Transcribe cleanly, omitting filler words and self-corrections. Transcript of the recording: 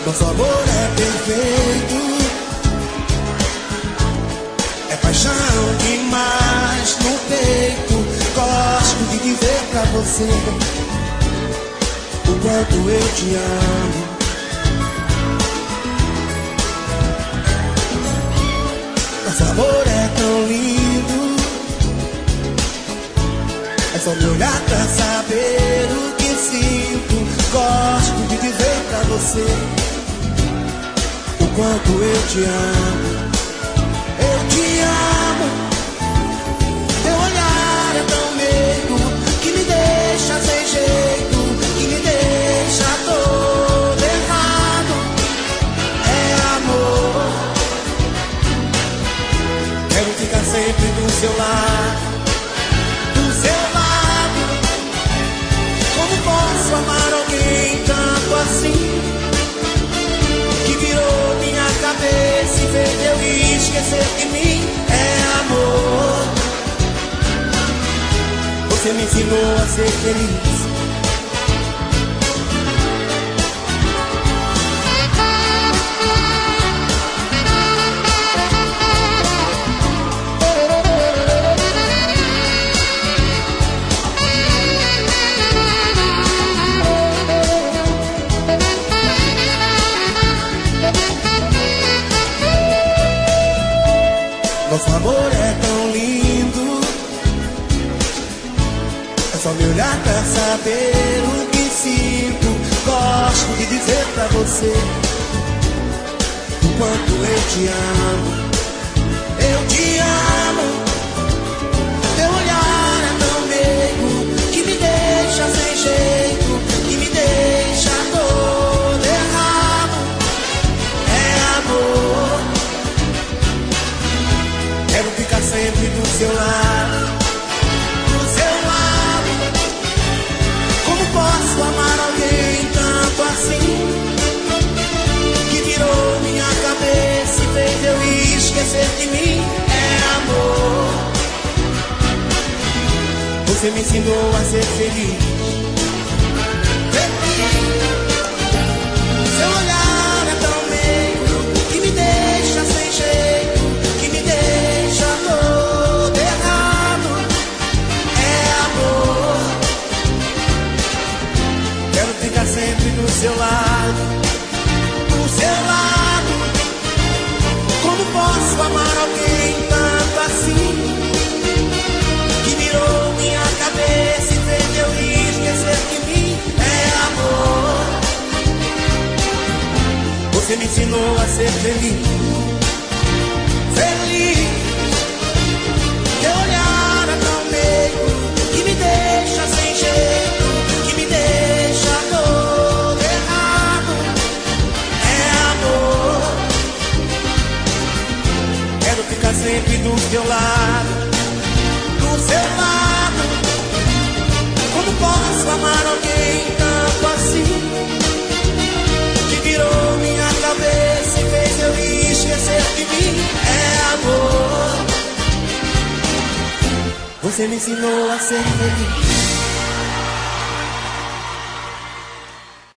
Nosso amor é perfeito, é paixão demais no peito. Gosto de dizer pra você o quanto eu te amo. Nosso amor é tão lindo, é só me olhar pra saber o que sinto. Gosto de dizer pra você o quanto eu te amo. Eu te amo. Teu olhar é tão meigo que me deixa sem jeito, que me deixa todo errado. É amor. Quero ficar sempre do seu lado, do seu lado. Como posso amar alguém tanto assim, que virou minha cabeça e fez eu esquecer de mim? É amor. Você me ensinou a ser feliz. Nosso amor é tão lindo, é só me olhar pra saber o que sinto. Gosto de dizer pra você o quanto eu te amo. Eu te amo. Teu olhar é tão meigo que me deixa sem jeito, que me deixa todo errado. É amor. Quero ficar sempre do seu lado, do seu lado. Como posso amar alguém tanto assim, que virou minha cabeça e fez eu esquecer de mim? É amor. Você me ensinou a ser feliz. Feliz. Seu olhar é tão meigo que me deixa sem jeito, que me deixa todo errado. É amor. Quero ficar sempre do seu lado, do seu lado. Como posso amar alguém tanto assim, que virou minha cabeça e fez eu esquecer de mim? É amor. Você me ensinou a ser feliz. Feliz. Teu olhar é tão meigo que me deixa sem jeito, que me deixa todo errado. É amor. Quero ficar sempre do teu lado, do seu lado. Como posso amar alguém tanto assim, que virou minha cabeça e fez eu esquecer de mim? É amor. Você me ensinou a ser feliz.